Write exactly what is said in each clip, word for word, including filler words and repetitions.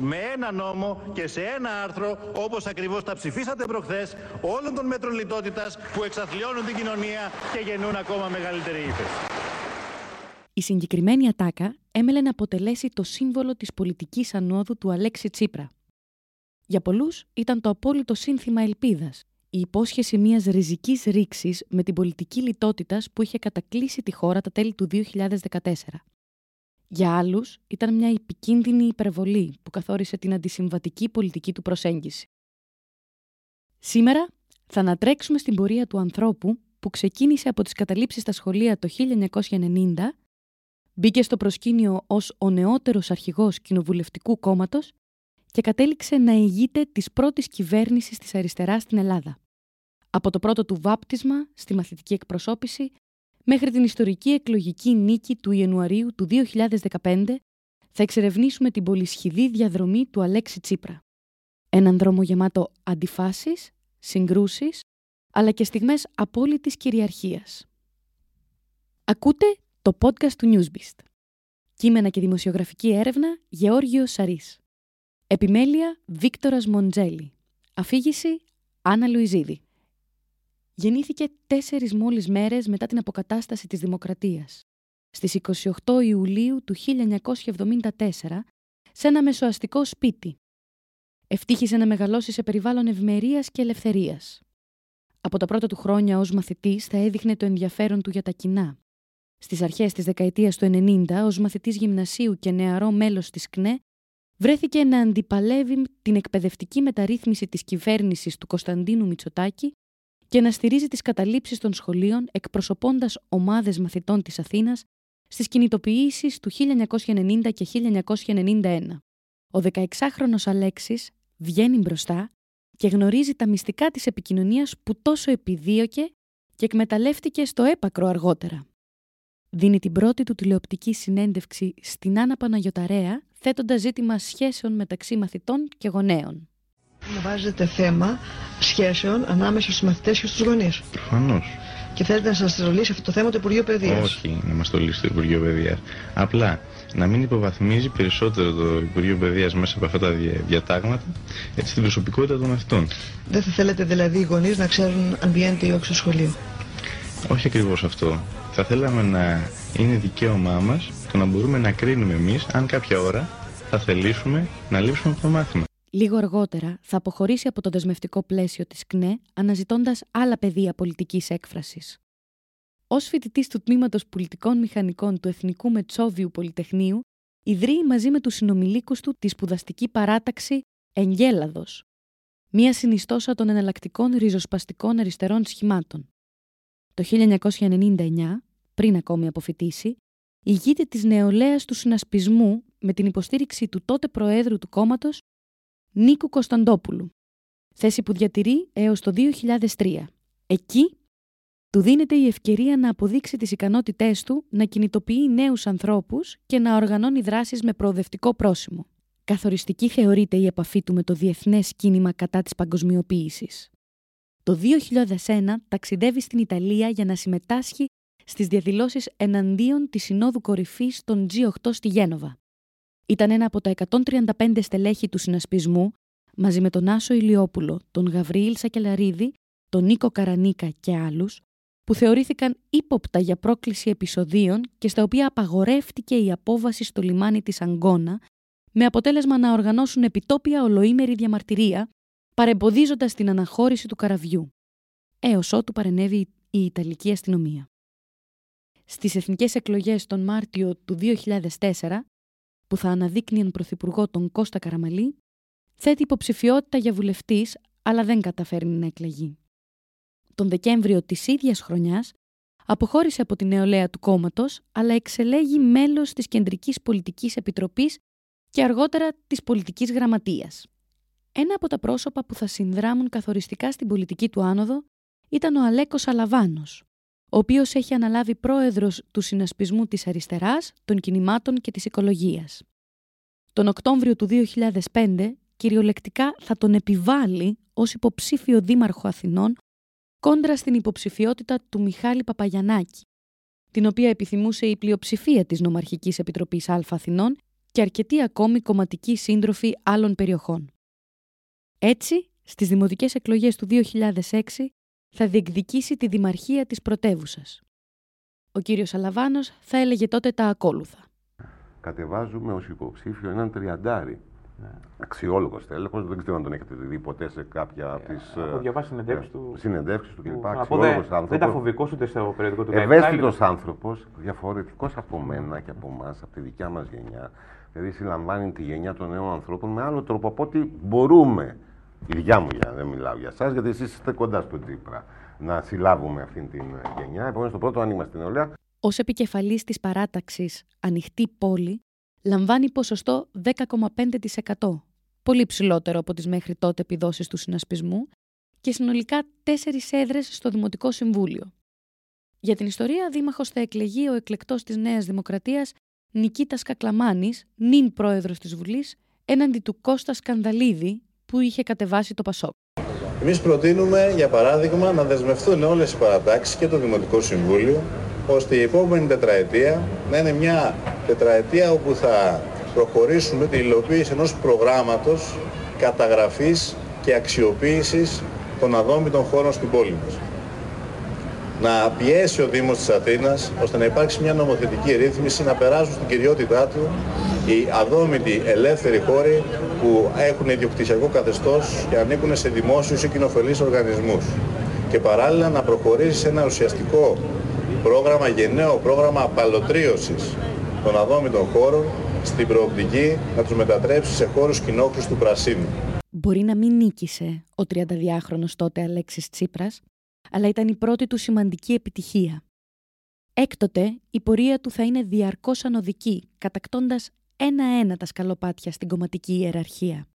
με ένα νόμο και σε ένα άρθρο, όπως ακριβώς τα ψηφίσατε προχθές, όλων των μέτρων λιτότητας που εξαθλιώνουν την κοινωνία και γεννούν ακόμα μεγαλύτερη ύφεση. Η συγκεκριμένη ατάκα έμελε να αποτελέσει το σύμβολο της πολιτικής ανόδου του Αλέξη Τσίπρα. Για πολλούς ήταν το απόλυτο σύνθημα ελπίδας, η υπόσχεση μιας ριζικής ρήξης με την πολιτική λιτότητας που είχε κατακλείσει τη χώρα τα τέλη του δύο χιλιάδες δεκατέσσερα. Για άλλους ήταν μια επικίνδυνη υπερβολή που καθόρισε την αντισυμβατική πολιτική του προσέγγιση. Σήμερα θα ανατρέξουμε στην πορεία του ανθρώπου που ξεκίνησε από τις καταλήψεις στα σχολεία το χίλια εννιακόσια ενενήντα, μπήκε στο προσκήνιο ως ο νεότερος αρχηγός κοινοβουλευτικού κόμματος και κατέληξε να ηγείται της πρώτης κυβέρνησης της αριστεράς στην Ελλάδα. Από το πρώτο του βάπτισμα στη μαθητική εκπροσώπηση μέχρι την ιστορική εκλογική νίκη του Ιανουαρίου του δύο χιλιάδες δεκαπέντε θα εξερευνήσουμε την πολυσχηδή διαδρομή του Αλέξη Τσίπρα. Έναν δρόμο γεμάτο αντιφάσεις, συγκρούσεις, αλλά και στιγμές απόλυτης κυριαρχίας. Ακούτε το podcast του Newsbeast. Κείμενα και δημοσιογραφική έρευνα Γεώργιος Σαρής. Επιμέλεια Βίκτορας Μοντζέλη. Αφήγηση Άννα Λουιζίδη. Γεννήθηκε τέσσερις μόλις μέρες μετά την αποκατάσταση της Δημοκρατίας, στις είκοσι οκτώ Ιουλίου του χίλια εννιακόσια εβδομήντα τέσσερα, σε ένα μεσοαστικό σπίτι. Ευτύχησε να μεγαλώσει σε περιβάλλον ευμερίας και ελευθερίας. Από τα πρώτα του χρόνια ως μαθητής θα έδειχνε το ενδιαφέρον του για τα κοινά. Στις αρχές της δεκαετίας του ενενήντα, ως μαθητής γυμνασίου και νεαρό μέλος της ΚΝΕ, βρέθηκε να αντιπαλεύει την εκπαιδευτική μεταρρύθμιση της κυβέρνησης του Κωνσταντίνου Μητσοτάκη και να στηρίζει τις καταλήψεις των σχολείων εκπροσωπώντας ομάδες μαθητών της Αθήνας στις κινητοποιήσεις του χίλια εννιακόσια ενενήντα και χίλια εννιακόσια ενενήντα ένα. Ο δεκαεξάχρονος Αλέξης βγαίνει μπροστά και γνωρίζει τα μυστικά της επικοινωνίας που τόσο επιδίωκε και εκμεταλλεύτηκε στο έπακρο αργότερα. Δίνει την πρώτη του τηλεοπτική συνέντευξη στην Άννα Παναγιωταρέα, θέτοντας ζήτημα σχέσεων μεταξύ μαθητών και γονέων. Βάζετε θέμα σχέσεων ανάμεσα στους μαθητές και στους γονείς. Προφανώς. Και θέλετε να σας το λύσει αυτό το θέμα το Υπουργείο Παιδείας. Όχι, να μας το λύσει το Υπουργείο Παιδείας. Απλά να μην υποβαθμίζει περισσότερο το Υπουργείο Παιδείας μέσα από αυτά τα διατάγματα έτσι την προσωπικότητα των μαθητών. Δεν θα θέλετε δηλαδή οι γονείς να ξέρουν αν πηγαίνετε ή όχι στο σχολείο. Όχι ακριβώς αυτό. Θα θέλαμε να είναι δικαίωμά μας το να μπορούμε να κρίνουμε εμείς αν κάποια ώρα θα θελήσουμε να λείψουμε από το μάθημα. Λίγο αργότερα θα αποχωρήσει από το δεσμευτικό πλαίσιο της ΚΝΕ, αναζητώντας άλλα πεδία πολιτικής έκφρασης. Ως φοιτητής του Τμήματος Πολιτικών Μηχανικών του Εθνικού Μετσόβιου Πολυτεχνείου, ιδρύει μαζί με τους συνομιλίκους του τη σπουδαστική παράταξη Εγγέλαδος, μία συνιστόσα των εναλλακτικών ριζοσπαστικών αριστερών σχημάτων. Το χίλια εννιακόσια ενενήντα εννιά, πριν ακόμη αποφοιτήσει, ηγείται της νεολαίας του συνασπισμού με την υποστήριξη του τότε Προέδρου του κόμματος, Νίκου Κωνσταντόπουλου, θέση που διατηρεί έως το δύο χιλιάδες τρία. Εκεί του δίνεται η ευκαιρία να αποδείξει τις ικανότητές του να κινητοποιεί νέους ανθρώπους και να οργανώνει δράσεις με προοδευτικό πρόσημο. Καθοριστική θεωρείται η επαφή του με το διεθνές κίνημα κατά της παγκοσμιοποίησης. Το δύο χιλιάδες ένα ταξιδεύει στην Ιταλία για να συμμετάσχει στις διαδηλώσεις εναντίον της Συνόδου Κορυφής των τζι οκτώ στη Γένοβα. Ήταν ένα από τα εκατόν τριάντα πέντε στελέχη του συνασπισμού, μαζί με τον Άσο Ηλιόπουλο, τον Γαβριήλ Σακελαρίδη, τον Νίκο Καρανίκα και άλλους, που θεωρήθηκαν ύποπτα για πρόκληση επεισοδίων και στα οποία απαγορεύτηκε η απόβαση στο λιμάνι της Αγκώνα, με αποτέλεσμα να οργανώσουν επιτόπια ολοήμερη διαμαρτυρία, παρεμποδίζοντας την αναχώρηση του καραβιού, έως ότου παρενέβη η Ιταλική αστυνομία. Στις εθνικές εκλογές τον Μάρτιο του δύο χιλιάδες τέσσερα, που θα αναδείκνυαν πρωθυπουργό τον Κώστα Καραμαλή, θέτει υποψηφιότητα για βουλευτής, αλλά δεν καταφέρνει να εκλεγεί. Τον Δεκέμβριο της ίδιας χρονιάς αποχώρησε από την νεολαία του κόμματος, αλλά εξελέγει μέλος της Κεντρικής Πολιτικής Επιτροπής και αργότερα της Πολιτικής Γραμματείας. Ένα από τα πρόσωπα που θα συνδράμουν καθοριστικά στην πολιτική του άνοδο ήταν ο Αλέκος Αλαβάνος, ο οποίος έχει αναλάβει πρόεδρος του Συνασπισμού της Αριστεράς, των Κινημάτων και της Οικολογίας. Τον Οκτώβριο του δύο χιλιάδες πέντε κυριολεκτικά θα τον επιβάλει ως υποψήφιο δήμαρχο Αθηνών κόντρα στην υποψηφιότητα του Μιχάλη Παπαγιαννάκη, την οποία επιθυμούσε η πλειοψηφία της Νομαρχικής Επιτροπής Α Αθηνών και αρκετοί ακόμη κομματικοί σύντροφοι άλλων περιοχών. Έτσι, στις δημοτικές εκλογές του δύο χιλιάδες έξι θα διεκδικήσει τη δημαρχία της πρωτεύουσας. Ο κύριος Αλαβάνος θα έλεγε τότε τα ακόλουθα. Κατεβάζουμε ως υποψήφιο έναν τριαντάρι. Ναι. Αξιόλογος τέλεχος, δεν ξέρω αν τον έχετε δει ποτέ σε κάποια από τις. Έχω διαβάσει συνεντεύξεις του. Συνεντεύξεις του κλπ. Αξιόλογος άνθρωπος. Δεν ήταν φοβικός ούτε στο περιοδικό του. Ευαίσθητος άνθρωπος, διαφορετικός από μένα και από εμάς, από τη δικιά μας γενιά. Δηλαδή συλλαμβάνει τη γενιά των νέων ανθρώπων με άλλο τρόπο από ό,τι μπορούμε. Η δικιά μου γενιά, δεν μιλάω για εσάς, γιατί εσείς είστε κοντά στον Τσίπρα. Να συλλάβουμε αυτήν την γενιά. Επομένως, το πρώτο άνοιγμα στην νεολαία. Ως επικεφαλής της παράταξης Ανοιχτή Πόλη, λαμβάνει ποσοστό δέκα κόμμα πέντε τοις εκατό, πολύ ψηλότερο από τις μέχρι τότε επιδόσεις του συνασπισμού και συνολικά τέσσερις έδρες στο Δημοτικό Συμβούλιο. Για την ιστορία, δήμαρχος θα εκλεγεί ο εκλεκτός της Νέας Δημοκρατίας Νικήτας Κακλαμάνης, νυν πρόεδρος της Βουλής, έναντι του Κώστα Σκανδαλίδη, που είχε κατεβάσει το Πασόκ. Εμείς προτείνουμε, για παράδειγμα, να δεσμευτούν όλες οι παρατάξεις και το Δημοτικό Συμβούλιο, ώστε η επόμενη τετραετία να είναι μια τετραετία όπου θα προχωρήσουμε την υλοποίηση ενός προγράμματος καταγραφής και αξιοποίησης των αδόμητων χώρων στην πόλη μας. Να πιέσει ο Δήμος της Αθήνας ώστε να υπάρξει μια νομοθετική ρύθμιση, να περάσουν στην κυριότητά του οι αδόμητοι ελεύθεροι χώροι που έχουν ιδιοκτησιακό καθεστώς και ανήκουν σε δημόσιους ή κοινοφελείς οργανισμούς. Και παράλληλα να προχωρήσει σε ένα ουσιαστικό πρόγραμμα, γενναίο πρόγραμμα απαλωτρίωσης των αδόμητων χώρων στην προοπτική να τους μετατρέψει σε χώρους κοινόχρηστου πρασίνου. Μπορεί να μην νίκησε ο τριανταδυάχρονος τότε Αλέξης Τσίπρας, αλλά ήταν η πρώτη του σημαντική επιτυχία. Έκτοτε, η πορεία του θα είναι διαρκώς ανωδική, κατακτώντας ένα-ένα τα σκαλοπάτια στην κομματική ιεραρχία.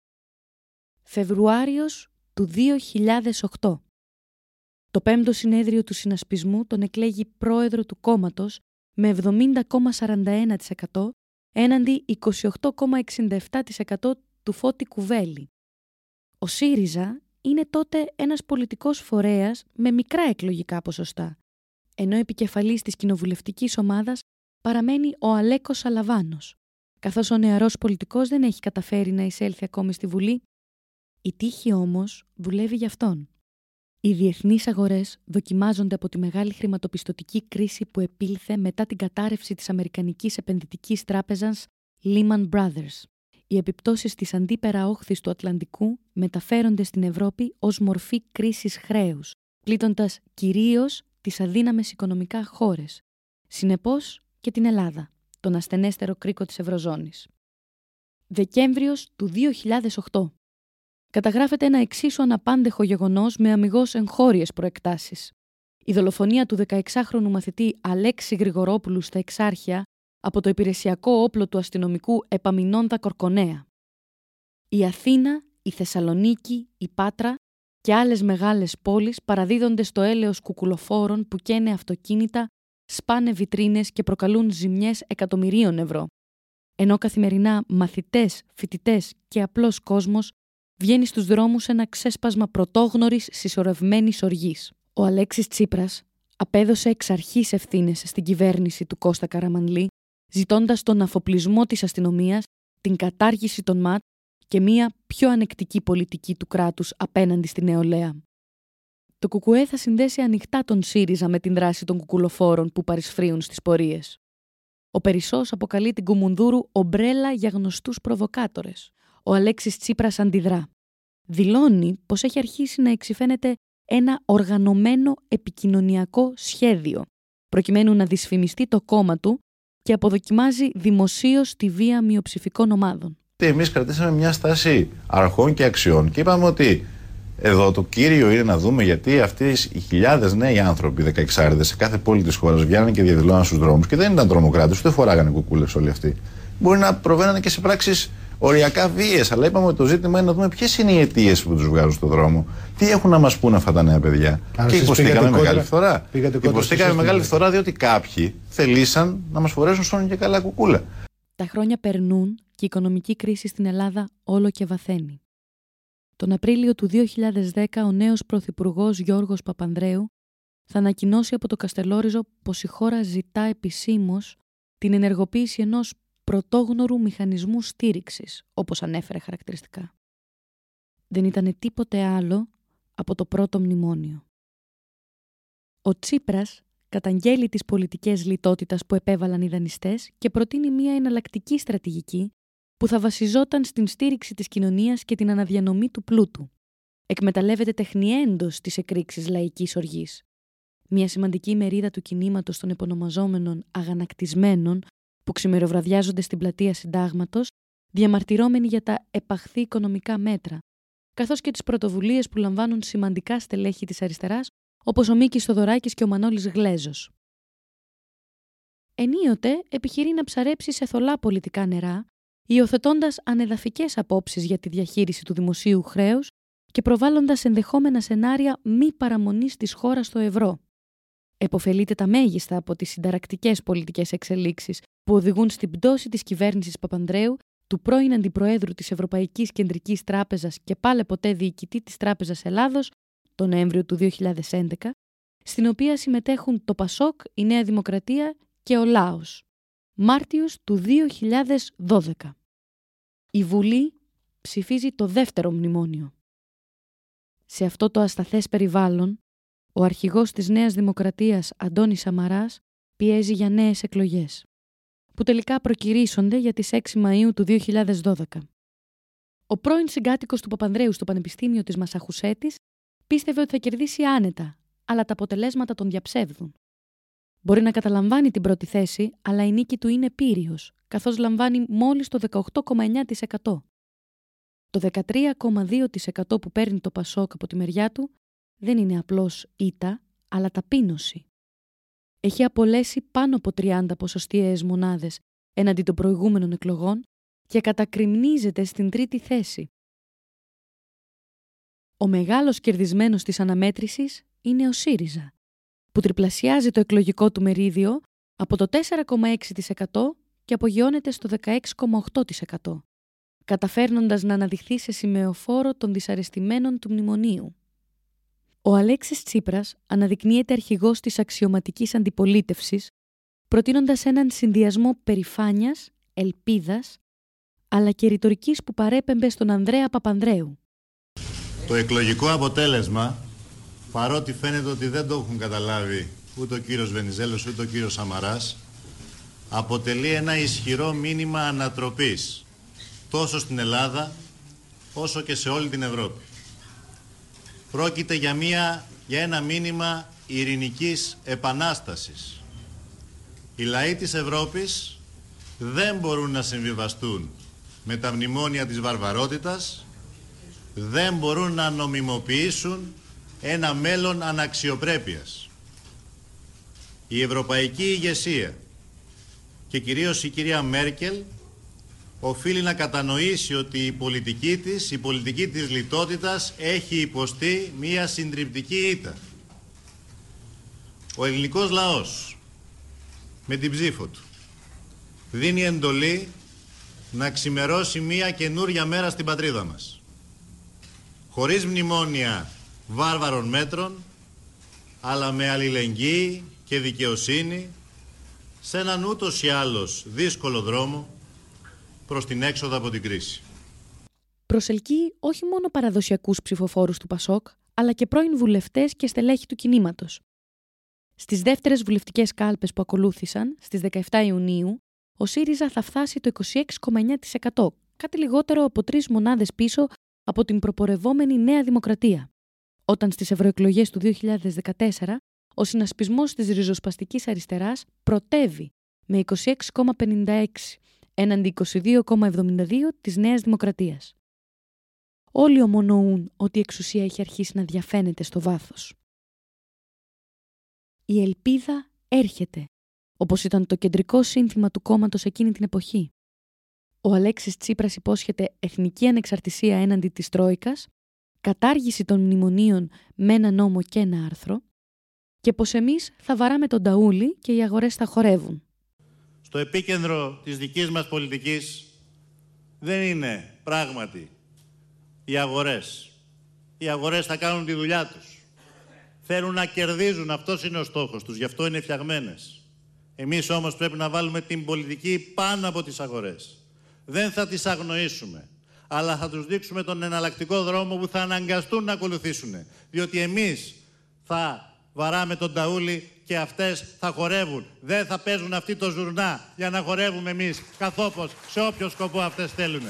Φεβρουάριος του δύο χιλιάδες οκτώ. Το πέμπτο συνέδριο του συνασπισμού τον εκλέγει πρόεδρο του κόμματος με εβδομήντα κόμμα σαράντα ένα τοις εκατό έναντι είκοσι οκτώ κόμμα εξήντα επτά τοις εκατό του Φώτη Κουβέλη. Ο ΣΥΡΙΖΑ είναι τότε ένας πολιτικός φορέας με μικρά εκλογικά ποσοστά, ενώ επικεφαλής της κοινοβουλευτικής ομάδας παραμένει ο Αλέκος Αλαβάνος. Καθώς ο νεαρός πολιτικός δεν έχει καταφέρει να εισέλθει ακόμη στη Βουλή, η τύχη όμως δουλεύει για αυτόν. Οι διεθνείς αγορές δοκιμάζονται από τη μεγάλη χρηματοπιστωτική κρίση που επήλθε μετά την κατάρρευση της αμερικανικής επενδυτικής τράπεζας Lehman Brothers. Οι επιπτώσεις της αντίπερα όχθης του Ατλαντικού μεταφέρονται στην Ευρώπη ως μορφή κρίσης χρέους, πλήττοντας κυρίως τις αδύναμες οικονομικά χώρες, συνεπώς και την Ελλάδα, τον ασθενέστερο κρίκο της Ευρωζώνης. Δεκέμβριος του δύο χιλιάδες οκτώ. Καταγράφεται ένα εξίσου αναπάντεχο γεγονός με αμιγώς εγχώριες προεκτάσεις. Η δολοφονία του δεκαεξάχρονου μαθητή Αλέξη Γρηγορόπουλου στα Εξάρχεια από το υπηρεσιακό όπλο του αστυνομικού Επαμεινώντα Κορκονέα. Η Αθήνα, η Θεσσαλονίκη, η Πάτρα και άλλες μεγάλες πόλεις παραδίδονται στο έλεος κουκουλοφόρων που καίνε αυτοκίνητα, σπάνε βιτρίνες και προκαλούν ζημιές εκατομμυρίων ευρώ. Ενώ καθημερινά μαθητές, φοιτητές και απλός κόσμος βγαίνει στους δρόμους ένα ξέσπασμα πρωτόγνωρης συσσωρευμένης οργής. Ο Αλέξης Τσίπρας απέδωσε εξ αρχής ευθύνες στην κυβέρνηση του Κώστα Καραμανλή, ζητώντας τον αφοπλισμό της αστυνομίας, την κατάργηση των ΜΑΤ και μία πιο ανεκτική πολιτική του κράτους απέναντι στη νεολαία. Το ΚΚΕ θα συνδέσει ανοιχτά τον ΣΥΡΙΖΑ με την δράση των κουκουλοφόρων που παρισφρίουν στις πορείες. Ο Περισσός αποκαλεί την Κουμουνδούρου ομπρέλα για γνωστούς προβοκάτορες. Ο Αλέξης Τσίπρας αντιδρά. Δηλώνει πως έχει αρχίσει να εξυφαίνεται ένα οργανωμένο επικοινωνιακό σχέδιο, προκειμένου να δυσφημιστεί το κόμμα του και αποδοκιμάζει δημοσίως τη βία μειοψηφικών ομάδων. Εμείς κρατήσαμε μια στάση αρχών και αξιών και είπαμε ότι εδώ το κύριο είναι να δούμε γιατί αυτοί οι χιλιάδες νέοι άνθρωποι, δεκαεξάριδες, σε κάθε πόλη της χώρας βγαίνανε και διαδηλώναν στους δρόμους και δεν ήταν τρομοκράτες, ούτε φοράγανε κουκούλες όλοι αυτοί. Μπορεί να προβαίνανε και σε πράξεις οριακά βίες, αλλά είπαμε ότι το ζήτημα είναι να δούμε ποιες είναι οι αιτίες που τους βγάζουν στον δρόμο. Τι έχουν να μας πούν αυτά τα νέα παιδιά. Άρα και υποστήκαμε μεγάλη φθορά. Υποστήκαμε μεγάλη φθορά διότι κάποιοι θελήσαν να μας φορέσουν στον και καλά κουκούλα. Τα χρόνια περνούν και η οικονομική κρίση στην Ελλάδα όλο και βαθαίνει. Τον Απρίλιο του δύο χιλιάδες δέκα ο νέος πρωθυπουργός Γιώργος Παπανδρέου θα ανακοινώσει από το Καστελόριζο πως η χώρα ζητά επισήμως την ενεργοποίηση ενός πρωτόγνωρου μηχανισμού στήριξης, όπως ανέφερε χαρακτηριστικά. Δεν ήταν τίποτε άλλο από το πρώτο μνημόνιο. Ο Τσίπρας καταγγέλει τις πολιτικές λιτότητας που επέβαλαν οι δανειστές και προτείνει μια εναλλακτική στρατηγική που θα βασιζόταν στην στήριξη της κοινωνίας και την αναδιανομή του πλούτου. Εκμεταλλεύεται τεχνιέντος τις εκρήξεις λαϊκής οργής. Μια σημαντική μερίδα του κινήματος των επωνομαζόμενων αγανακτισμένων που ξημεροβραδιάζονται στην πλατεία Συντάγματος, διαμαρτυρώμενοι για τα επαχθή οικονομικά μέτρα, καθώς και τις πρωτοβουλίες που λαμβάνουν σημαντικά στελέχη της αριστεράς, όπως ο Μίκης Θοδωράκης και ο Μανώλης Γλέζος. Ενίοτε επιχειρεί να ψαρέψει σε θολά πολιτικά νερά, υιοθετώντας ανεδαφικές απόψεις για τη διαχείριση του δημοσίου χρέους και προβάλλοντας ενδεχόμενα σενάρια μη παραμονής της χώρας στο ευρώ. Εποφελείται τα μέγιστα από τις συνταρακτικές πολιτικές εξελίξεις που οδηγούν στην πτώση της κυβέρνησης Παπανδρέου, του πρώην Αντιπροέδρου της Ευρωπαϊκής Κεντρικής Τράπεζας και πάλε ποτέ διοικητή της Τράπεζας Ελλάδος, τον Νοέμβριο του δύο χιλιάδες έντεκα, στην οποία συμμετέχουν το Πασόκ, η Νέα Δημοκρατία και ο Λάος. Μάρτιος του δύο χιλιάδες δώδεκα. Η Βουλή ψηφίζει το δεύτερο μνημόνιο. Σε αυτό το ασταθές περιβάλλον, ο αρχηγός της Νέας Δημοκρατίας, Αντώνης Σαμαράς, πιέζει για νέες εκλογές, που τελικά προκηρύσσονται για τις έξι Μαΐου του δύο χιλιάδες δώδεκα. Ο πρώην συγκάτοικος του Παπανδρέου στο Πανεπιστήμιο της Μασαχουσέτης πίστευε ότι θα κερδίσει άνετα, αλλά τα αποτελέσματα τον διαψεύδουν. Μπορεί να καταλαμβάνει την πρώτη θέση, αλλά η νίκη του είναι πύριος, καθώς λαμβάνει μόλις το δεκαοκτώ κόμμα εννέα τοις εκατό. Το δεκατρία κόμμα δύο τοις εκατό που παίρνει το Πασόκ από τη μεριά του δεν είναι απλώς ήττα, αλλά ταπείνωση. Έχει απολέσει πάνω από τριάντα ποσοστιαίες μονάδες έναντι των προηγούμενων εκλογών και κατακριμνίζεται στην τρίτη θέση. Ο μεγάλος κερδισμένος της αναμέτρησης είναι ο ΣΥΡΙΖΑ, που τριπλασιάζει το εκλογικό του μερίδιο από το τέσσερα κόμμα έξι τοις εκατό και απογειώνεται στο δεκαέξι κόμμα οκτώ τοις εκατό, καταφέρνοντας να αναδειχθεί σε σημεοφόρο των δυσαρεστημένων του μνημονίου. Ο Αλέξης Τσίπρας αναδεικνύεται αρχηγός της αξιωματικής αντιπολίτευσης, προτείνοντας έναν συνδυασμό περηφάνειας, ελπίδας, αλλά και ρητορικής που παρέπεμπε στον Ανδρέα Παπανδρέου. Το εκλογικό αποτέλεσμα, παρότι φαίνεται ότι δεν το έχουν καταλάβει ούτε ο κύριος Βενιζέλος ούτε ο κύριος Σαμαράς, αποτελεί ένα ισχυρό μήνυμα ανατροπής τόσο στην Ελλάδα όσο και σε όλη την Ευρώπη. Πρόκειται για, μια, για ένα μήνυμα ειρηνικής επανάστασης. Οι λαοί της Ευρώπης δεν μπορούν να συμβιβαστούν με τα μνημόνια της βαρβαρότητας, δεν μπορούν να νομιμοποιήσουν ένα μέλλον αναξιοπρέπειας. Η ευρωπαϊκή ηγεσία και κυρίως η κυρία Μέρκελ οφείλει να κατανοήσει ότι η πολιτική της, η πολιτική της λιτότητας έχει υποστεί μία συντριπτική ήττα. Ο ελληνικός λαός με την ψήφο του δίνει εντολή να ξημερώσει μία καινούρια μέρα στην πατρίδα μας. Χωρίς μνημόνια βάρβαρων μέτρων, αλλά με αλληλεγγύη και δικαιοσύνη σε έναν ούτως ή άλλως δύσκολο δρόμο προς την έξοδο από την κρίση. Προσελκύει όχι μόνο παραδοσιακούς ψηφοφόρους του Πασόκ, αλλά και πρώην βουλευτές και στελέχη του κινήματος. Στις δεύτερες βουλευτικές κάλπες που ακολούθησαν, στις δεκαεπτά Ιουνίου, ο ΣΥΡΙΖΑ θα φτάσει το είκοσι έξι κόμμα εννέα τοις εκατό, κάτι λιγότερο από τρεις μονάδες πίσω από την προπορευόμενη Νέα Δημοκρατία. Όταν στις ευρωεκλογές του δύο χιλιάδες δεκατέσσερα, ο συνασπισμός της ριζοσπαστικής αριστεράς πρωτεύει με είκοσι έξι κόμμα πενήντα έξι έναντι είκοσι δύο κόμμα εβδομήντα δύο της Νέας Δημοκρατίας. Όλοι ομονοούν ότι η εξουσία έχει αρχίσει να διαφαίνεται στο βάθος. Η ελπίδα έρχεται, όπως ήταν το κεντρικό σύνθημα του κόμματος εκείνη την εποχή. Ο Αλέξης Τσίπρας υπόσχεται εθνική ανεξαρτησία έναντι της Τρόικας, κατάργηση των μνημονίων με ένα νόμο και ένα άρθρο και πως εμείς θα βαράμε τον ταούλι και οι αγορές θα χορεύουν. Στο επίκεντρο της δικής μας πολιτικής δεν είναι πράγματι οι αγορές. Οι αγορές θα κάνουν τη δουλειά τους. Θέλουν να κερδίζουν, αυτός είναι ο στόχος τους, γι' αυτό είναι φτιαγμένες. Εμείς όμως πρέπει να βάλουμε την πολιτική πάνω από τις αγορές. Δεν θα τις αγνοήσουμε, αλλά θα τους δείξουμε τον εναλλακτικό δρόμο που θα αναγκαστούν να ακολουθήσουν. Διότι εμείς θα βαράμε τον ταούλι και αυτές θα χορεύουν. Δεν θα παίζουν αυτοί το ζουρνά για να χορεύουμε εμείς καθόπως σε όποιο σκοπό αυτές θέλουν.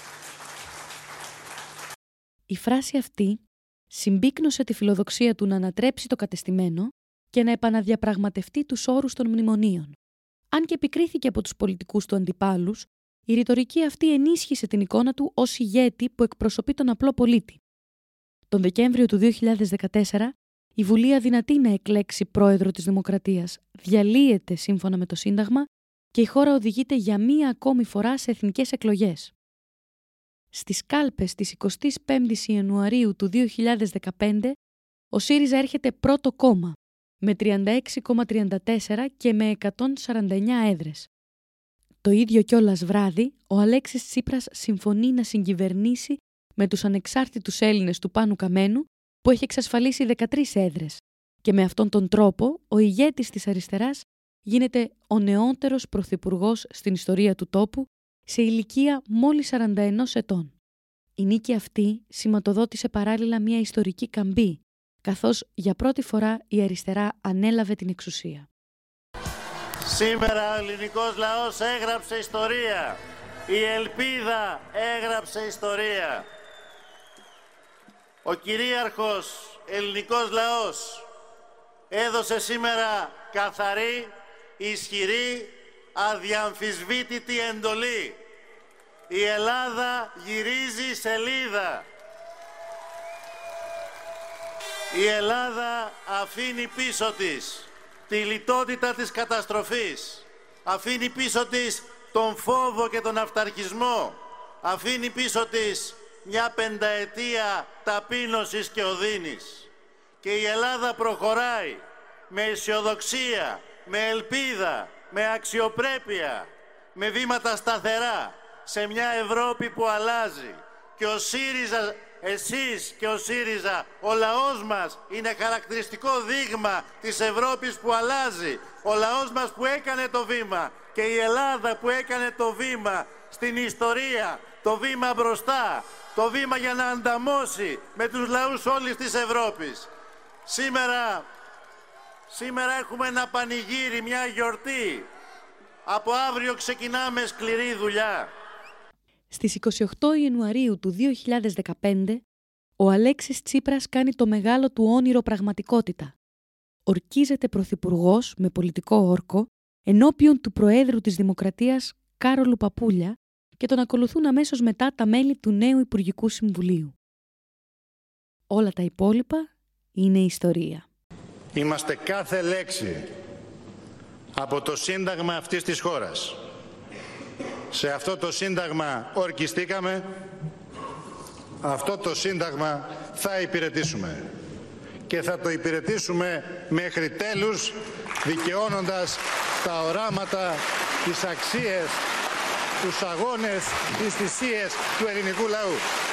Η φράση αυτή συμπίκνωσε τη φιλοδοξία του να ανατρέψει το κατεστημένο και να επαναδιαπραγματευτεί τους όρους των μνημονίων. Αν και επικρίθηκε από τους πολιτικούς του αντιπάλους, η ρητορική αυτή ενίσχυσε την εικόνα του ως ηγέτη που εκπροσωπεί τον απλό πολίτη. Τον Δεκέμβριο του δύο χιλιάδες δεκατέσσερα, η Βουλή αδυνατεί να εκλέξει πρόεδρο της Δημοκρατίας, διαλύεται σύμφωνα με το Σύνταγμα και η χώρα οδηγείται για μία ακόμη φορά σε εθνικές εκλογές. Στις κάλπες της εικοστής πέμπτης Ιανουαρίου του δύο χιλιάδες δεκαπέντε, ο ΣΥΡΙΖΑ έρχεται πρώτο κόμμα, με τριάντα έξι κόμμα τριάντα τέσσερα και με εκατόν σαράντα εννιά έδρες. Το ίδιο κιόλας βράδυ, ο Αλέξης Τσίπρας συμφωνεί να συγκυβερνήσει με τους ανεξάρτητους Έλληνες του Πάνου Καμένου, που έχει εξασφαλίσει δεκατρείς έδρες, και με αυτόν τον τρόπο ο ηγέτης της αριστεράς γίνεται ο νεότερος πρωθυπουργός στην ιστορία του τόπου, σε ηλικία μόλις σαράντα ενός ετών. Η νίκη αυτή σηματοδότησε παράλληλα μια ιστορική καμπή, καθώς για πρώτη φορά η αριστερά ανέλαβε την εξουσία. Σήμερα ο ελληνικός λαός έγραψε ιστορία. Η ελπίδα έγραψε ιστορία. Ο κυρίαρχος ελληνικός λαός έδωσε σήμερα καθαρή, ισχυρή, αδιαμφισβήτητη εντολή. Η Ελλάδα γυρίζει σελίδα. Η Ελλάδα αφήνει πίσω της τη λιτότητα της καταστροφής. Αφήνει πίσω της τον φόβο και τον αυταρχισμό. Αφήνει πίσω της μια πενταετία ταπείνωσης και οδύνης. Και η Ελλάδα προχωράει με αισιοδοξία, με ελπίδα, με αξιοπρέπεια, με βήματα σταθερά σε μια Ευρώπη που αλλάζει. Και ο ΣΥΡΙΖΑ, εσείς και ο ΣΥΡΙΖΑ, ο λαός μας είναι χαρακτηριστικό δείγμα της Ευρώπης που αλλάζει. Ο λαός μας που έκανε το βήμα και η Ελλάδα που έκανε το βήμα στην ιστορία, το βήμα μπροστά, το βήμα για να ανταμώσει με τους λαούς όλης της Ευρώπης. Σήμερα, σήμερα έχουμε ένα πανηγύρι, μια γιορτή. Από αύριο ξεκινάμε σκληρή δουλειά. Στις εικοστή ογδόη Ιανουαρίου του δύο χιλιάδες δεκαπέντε, ο Αλέξης Τσίπρας κάνει το μεγάλο του όνειρο πραγματικότητα. Ορκίζεται πρωθυπουργός με πολιτικό όρκο ενώπιον του Προέδρου της Δημοκρατίας Κάρολου Παπούλια και τον ακολουθούν αμέσως μετά τα μέλη του νέου Υπουργικού Συμβουλίου. Όλα τα υπόλοιπα είναι ιστορία. Είμαστε κάθε λέξη από το Σύνταγμα αυτής της χώρας. Σε αυτό το Σύνταγμα ορκιστήκαμε, αυτό το Σύνταγμα θα υπηρετήσουμε. Και θα το υπηρετήσουμε μέχρι τέλους, δικαιώνοντας τα οράματα, τις αξίες, τους αγώνες, τις θυσίες του ελληνικού λαού.